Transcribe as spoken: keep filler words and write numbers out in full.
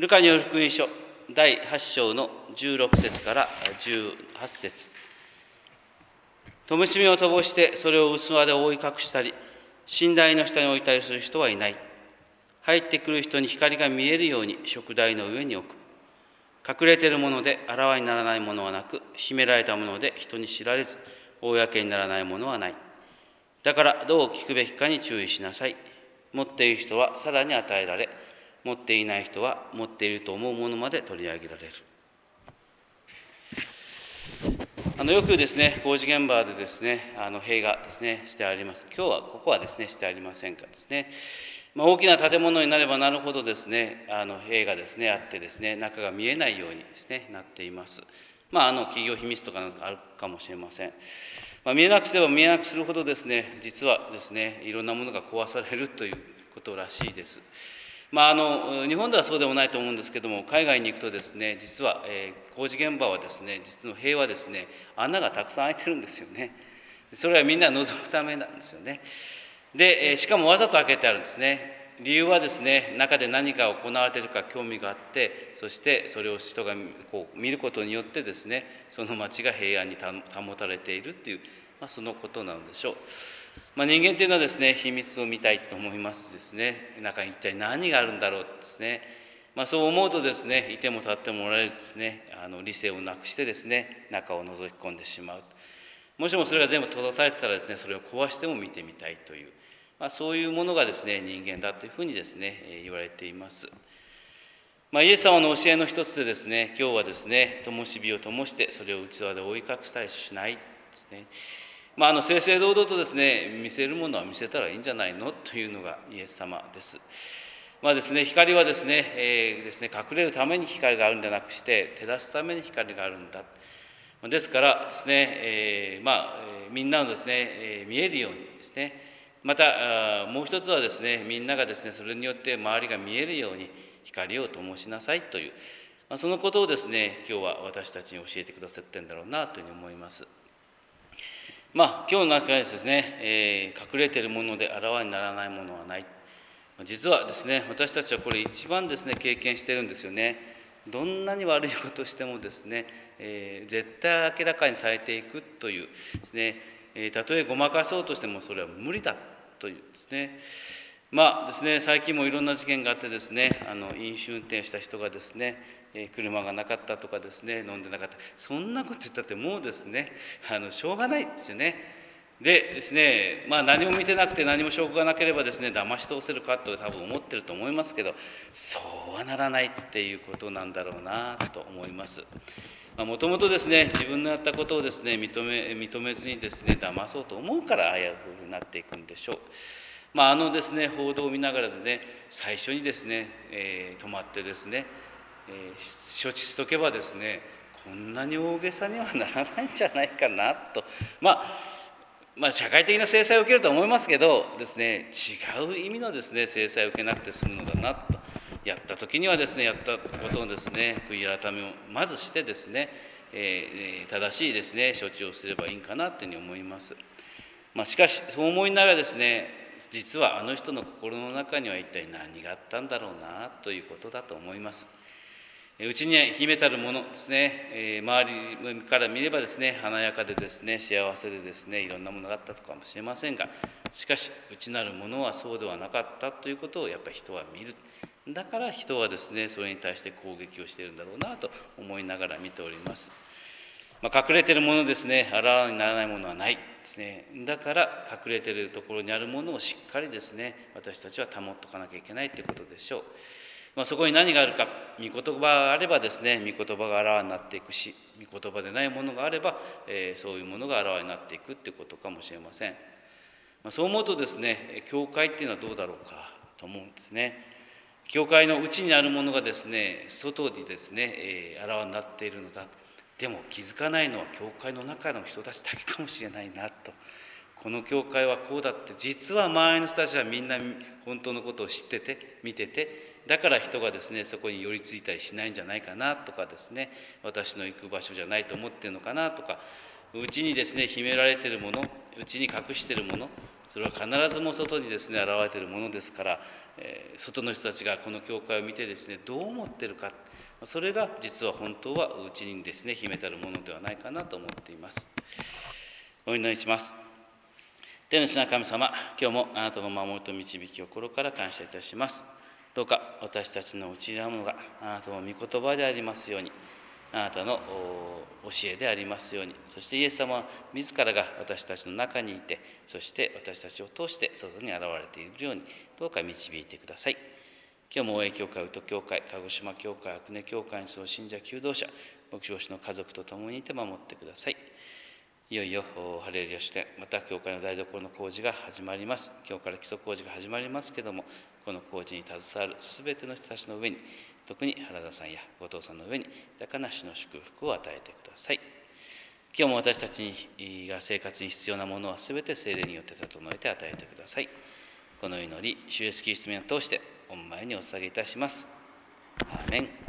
ルカによる福音書だいはち章のじゅうろく節からじゅうはち節。灯火を灯してそれを器で覆い隠したり、寝台の下に置いたりする人はいない。入ってくる人に光が見えるように燭台の上に置く。隠れているものであらわにならないものはなく、秘められたもので人に知られず公にならないものはない。だからどう聞くべきかに注意しなさい。持っている人はさらに与えられ、持っていない人は持っていると思うものまで取り上げられる。あのよくですね、工事現場でですね、あの塀がですねしてあります。今日はここはですねしてありませんがですね、まあ、大きな建物になればなるほどですね、あの塀がですねあってですね、中が見えないようにですねなっています。まああの企業秘密とかなんかあるかもしれません。まあ、見えなくすれば見えなくするほどですね、実はですね、いろんなものが壊されるということらしいです。まあ、あの日本ではそうでもないと思うんですけども、海外に行くとですね、実は、えー、工事現場はですね、実の塀はですね、穴がたくさん開いてるんですよね。それはみんな覗くためなんですよね。で、えー、しかもわざと開けてあるんですね。理由はですね、中で何が行われているか興味があって、そしてそれを人がこう見ることによってですね、その町が平安に保たれているという、まあ、そのことなのでしょう。まあ、人間というのはですね、秘密を見たいと思いますですね。中に一体何があるんだろうですね。まあ、そう思うとですね、いても立ってもおられるですね、あの理性をなくしてですね、中を覗き込んでしまう。もしもそれが全部閉ざされてたらですね、それを壊しても見てみたいという、まあ、そういうものがですね、人間だというふうにですね、言われています。まあ、イエス様の教えの一つでですね、今日はですね、灯火を灯してそれを器で覆い隠したりしないですね。まあ、あの正々堂々とですね、見せるものは見せたらいいんじゃないのというのがイエス様です。まあですね、光はですね、えー、ですね、隠れるために光があるんじゃなくして、照らすために光があるんだ。ですからですね、えー、まあ、みんなのですね、えー、見えるようにですね、またもう一つはですね、みんながですね、それによって周りが見えるように光を灯しなさいという、まあ、そのことをですね、今日は私たちに教えてくださってるんだろうなというふうに思います。まあ、今日の中でですね、えー、隠れているものであらわにならないものはない。実はですね、私たちはこれ一番ですね、経験してるんですよね。どんなに悪いことをしてもですね、えー、絶対明らかにされていくというですね、えー、たとえごまかそうとしてもそれは無理だというですね、まあですね、最近もいろんな事件があってですね、あの飲酒運転した人がですね、えー、車がなかったとかですね、飲んでなかった、そんなこと言ったってもうですね、あのしょうがないですよね。でですね、まあ何も見てなくて何も証拠がなければですね、騙し通せるかと多分思ってると思いますけど、そうはならないっていうことなんだろうなと思います。もともとですね、自分のやったことをですね、認め、認めずにですね、騙そうと思うからああいうふうになっていくんでしょう。まあ、あのですね、報道を見ながらでね、最初にですね、えー、止まってですね、えー、処置しとけばですね、こんなに大げさにはならないんじゃないかなと、まあまあ、社会的な制裁を受けると思いますけどですね、違う意味のですね、制裁を受けなくて済むのだなと、やった時にはですね、やったことをですね、悔い改めをまずしてですね、えー、正しいですね、処置をすればいいかなというふうに思います。まあ、しかし、そう思いながらですね、実はあの人の心の中には一体何があったんだろうなということだと思います。うちには秘めたるものですね、えー、周りから見ればですね、華やかでですね、幸せでですね、いろんなものがあったかもしれませんが、しかし内なるものはそうではなかったということをやっぱり人は見る。だから人はですね、それに対して攻撃をしているんだろうなと思いながら見ております。まあ、隠れているものですね、あらわにならないものはないですね。だから隠れているところにあるものをしっかりですね、私たちは保っておかなきゃいけないということでしょう。まあ、そこに何があるか、御言葉があればですね、御言葉があらわになっていくし、御言葉でないものがあれば、えー、そういうものがあらわになっていくということかもしれません。まあ、そう思うとですね、教会っていうのはどうだろうかと思うんですね。教会の内にあるものがですね、外にですね、えー、あらわになっているのだ。でも気づかないのは教会の中の人たちだけかもしれないなと。この教会はこうだって、実は周りの人たちはみんな本当のことを知ってて、見てて、だから人がですね、そこに寄りついたりしないんじゃないかなとかですね、私の行く場所じゃないと思ってるのかなとか、うちにですね、秘められているもの、うちに隠しているもの、それは必ずも外にですね、現れているものですから、 外の人たちがこの教会を見てですね、どう思っているか、それが実は本当はうちにですね秘めたるものではないかなと思っています。お祈りします。天の父な神様、今日もあなたの守りと導きを心から感謝いたします。どうか私たちの内にあるものがあなたの御言葉でありますように、あなたの教えでありますように、そしてイエス様は自らが私たちの中にいて、そして私たちを通して外に現れているように、どうか導いてください。今日も大江教会、宇都教会、鹿児島教会、阿久根教会にその信者、求道者、牧師の家族と共にいて守ってください。いよいよハレルヤ主典、また教会の台所の工事が始まります。今日から基礎工事が始まりますけれども、この工事に携わるすべての人たちの上に、特に原田さんや後藤さんの上に豊かな主の祝福を与えてください。今日も私たちが生活に必要なものはすべて聖霊によって整えて与えてください。この祈り、主イエスキリストの名を通して御前にお捧げいたします。アーメン。